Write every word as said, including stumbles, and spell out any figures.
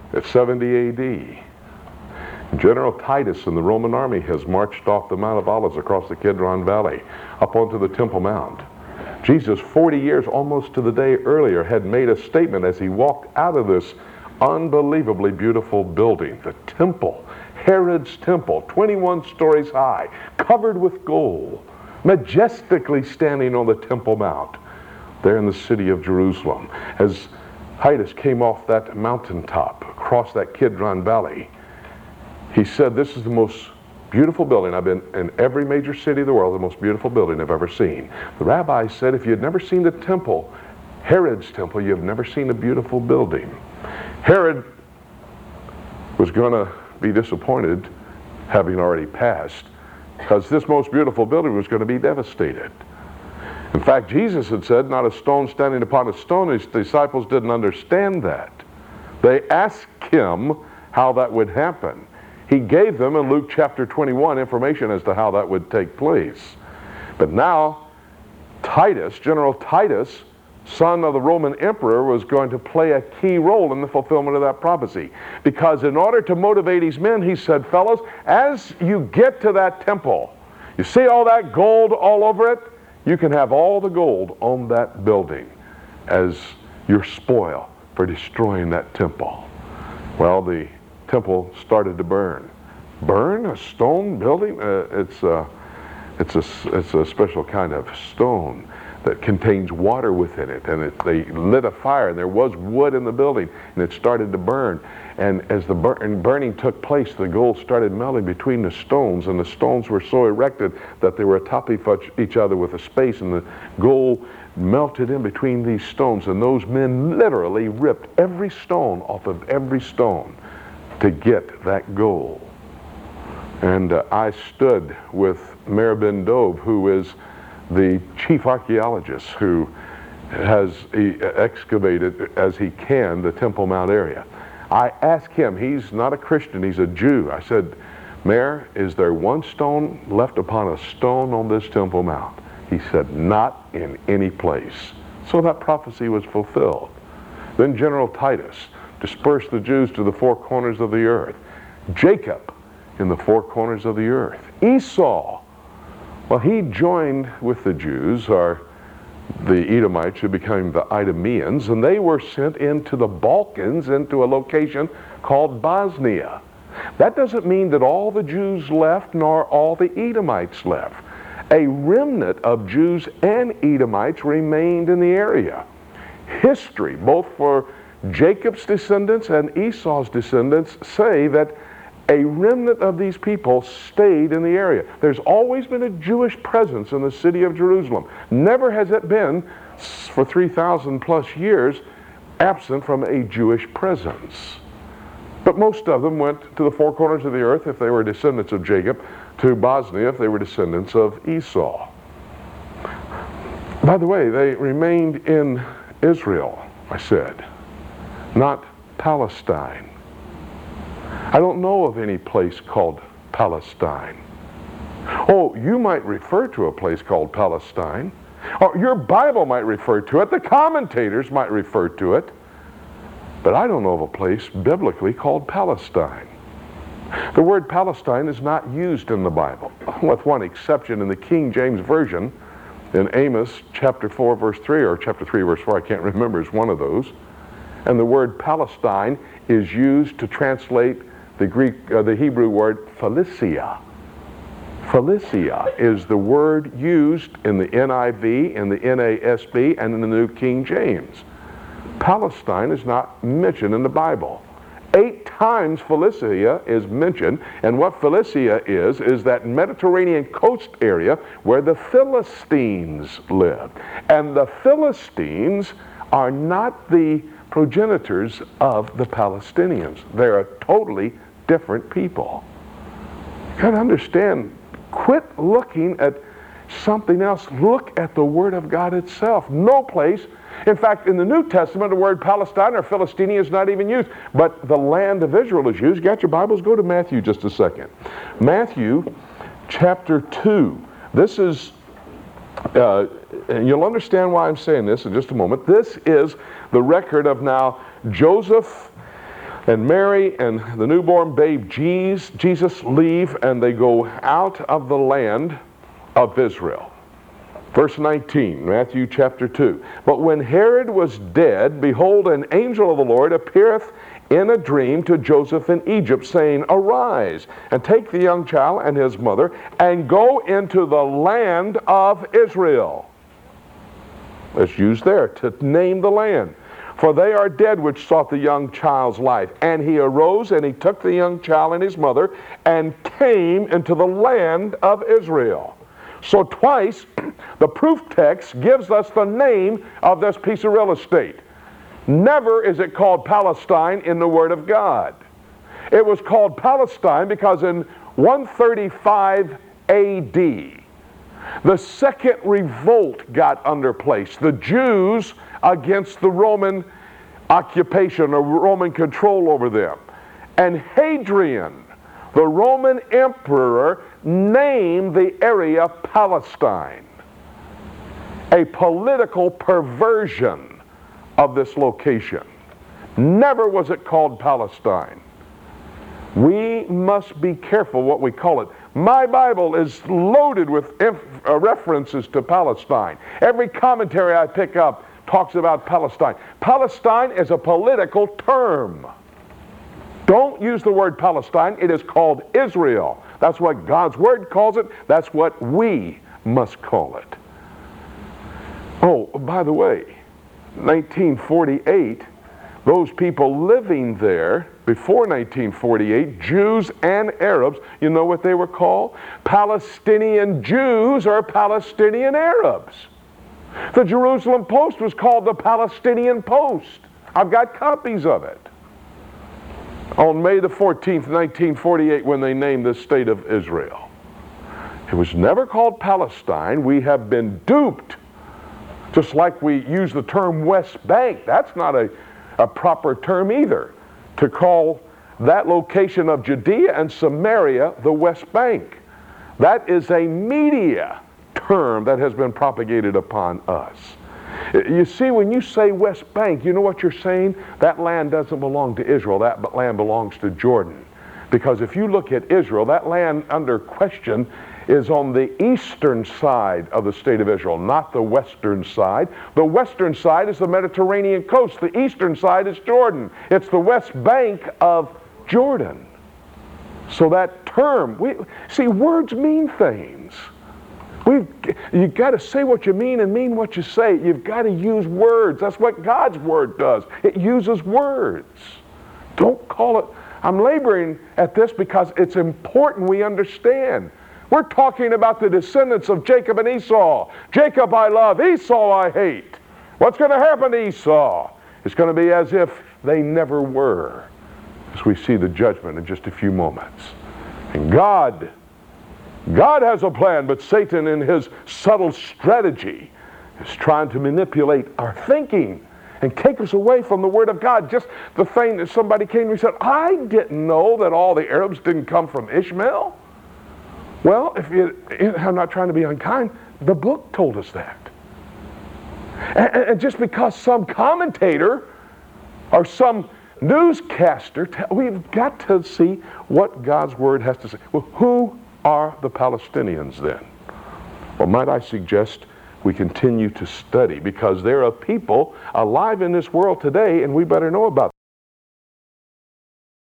At seventy A D, General Titus and the Roman army has marched off the Mount of Olives across the Kidron Valley up onto the Temple Mount. Jesus, forty years almost to the day earlier, had made a statement as he walked out of this unbelievably beautiful building, the temple, Herod's temple, twenty-one stories high, covered with gold, majestically standing on the Temple Mount there in the city of Jerusalem. As Titus came off that mountaintop, across that Kidron Valley, he said, "This is the most beautiful building. I've been in every major city of the world, the most beautiful building I've ever seen." The rabbi said, if you had never seen the temple, Herod's temple, you've never seen a beautiful building. Herod was going to be disappointed, having already passed, because this most beautiful building was going to be devastated. In fact, Jesus had said, not a stone standing upon a stone. His disciples didn't understand that. They asked him how that would happen. He gave them in Luke chapter twenty-one information as to how that would take place. But now, Titus, General Titus, son of the Roman emperor, was going to play a key role in the fulfillment of that prophecy. Because in order to motivate his men, he said, fellows, as you get to that temple, you see all that gold all over it? You can have all the gold on that building as your spoil for destroying that temple. Well, the temple started to burn. Burn a stone building? Uh, it's, a, it's, a, it's a special kind of stone that contains water within it, and it, they lit a fire, and there was wood in the building, and it started to burn. And as the burn, burning took place, the gold started melting between the stones, and the stones were so erected that they were atop each other with a space, and the gold melted in between these stones, and those men literally ripped every stone off of every stone to get that gold. And uh, I stood with Meir Ben Dov, who is the chief archaeologist who has he, uh, excavated as he can the Temple Mount area. I asked him, he's not a Christian, he's a Jew. I said, Meir, is there one stone left upon a stone on this Temple Mount? He said, not in any place. So that prophecy was fulfilled. Then General Titus dispersed the Jews to the four corners of the earth. Jacob in the four corners of the earth. Esau, well, he joined with the Jews, or the Edomites, who became the Idumeans, and they were sent into the Balkans, into a location called Bosnia. That doesn't mean that all the Jews left, nor all the Edomites left. A remnant of Jews and Edomites remained in the area. History, both for Jacob's descendants and Esau's descendants, say that a remnant of these people stayed in the area. There's always been a Jewish presence in the city of Jerusalem. Never has it been, for three thousand plus years, absent from a Jewish presence. But most of them went to the four corners of the earth if they were descendants of Jacob, to Bosnia if they were descendants of Esau. By the way, they remained in Israel, I said, not Palestine. I don't know of any place called Palestine. Oh, you might refer to a place called Palestine. Or your Bible might refer to it. The commentators might refer to it. But I don't know of a place biblically called Palestine. The word Palestine is not used in the Bible, with one exception in the King James Version, in Amos chapter four, verse three, or chapter three, verse four, I can't remember, it's one of those. And the word Palestine is used to translate the Greek, uh, the Hebrew word Philistia. Philistia is the word used in the N I V, in the N A S B, and in the New King James. Palestine is not mentioned in the Bible. Eight times Philistia is mentioned, and what Philistia is, is that Mediterranean coast area where the Philistines lived. And the Philistines are not the progenitors of the Palestinians. They're a totally different people. You got to understand, quit looking at something else. Look at the Word of God itself. No place. In fact, in the New Testament, the word Palestine or Philistine is not even used, but the land of Israel is used. Got your Bibles? Go to Matthew just a second. Matthew chapter two. This is, uh, and you'll understand why I'm saying this in just a moment. This is the record of now Joseph, And Mary and the newborn babe Jesus leave, and they go out of the land of Israel. Verse nineteen, Matthew chapter two. But when Herod was dead, behold, an angel of the Lord appeareth in a dream to Joseph in Egypt, saying, Arise, and take the young child and his mother, and go into the land of Israel. Let's use there to name the land. For they are dead which sought the young child's life. And he arose, and he took the young child and his mother, and came into the land of Israel. So twice, the proof text gives us the name of this piece of real estate. Never is it called Palestine in the Word of God. It was called Palestine because in one thirty-five A D, the second revolt got under place. The Jews against the Roman occupation or Roman control over them. And Hadrian, the Roman emperor, named the area Palestine. A political perversion of this location. Never was it called Palestine. We must be careful what we call it. My Bible is loaded with inf- uh, references to Palestine. Every commentary I pick up talks about Palestine. Palestine is a political term. Don't use the word Palestine. It is called Israel. That's what God's Word calls it. That's what we must call it. Oh, by the way, nineteen forty-eight, those people living there before nineteen forty-eight, Jews and Arabs, you know what they were called? Palestinian Jews or Palestinian Arabs. The Jerusalem Post was called the Palestinian Post. I've got copies of it. On May the fourteenth, nineteen forty-eight, when they named the state of Israel. It was never called Palestine. We have been duped. Just like we use the term West Bank. That's not a, a proper term either. To call that location of Judea and Samaria the West Bank. That is a media term that has been propagated upon us. You see, when you say West Bank, you know what you're saying? That land doesn't belong to Israel. That land belongs to Jordan. Because if you look at Israel, that land under question is on the eastern side of the state of Israel, not the western side. The western side is the Mediterranean coast. The eastern side is Jordan. It's the West Bank of Jordan. So that term, we see, words mean things. We've, you've got to say what you mean and mean what you say. You've got to use words. That's what God's Word does. It uses words. Don't call it. I'm laboring at this because it's important we understand. We're talking about the descendants of Jacob and Esau. Jacob I love, Esau I hate. What's going to happen to Esau? It's going to be as if they never were, as we see the judgment in just a few moments. And God, God has a plan, but Satan in his subtle strategy is trying to manipulate our thinking and take us away from the Word of God. Just the thing that somebody came to me and said, I didn't know that all the Arabs didn't come from Ishmael. Well, if you, I'm not trying to be unkind, the book told us that. And, and just because some commentator or some newscaster, we've got to see what God's Word has to say. Well, who are the Palestinians then? Well, might I suggest we continue to study, because there are people alive in this world today, and we better know about them.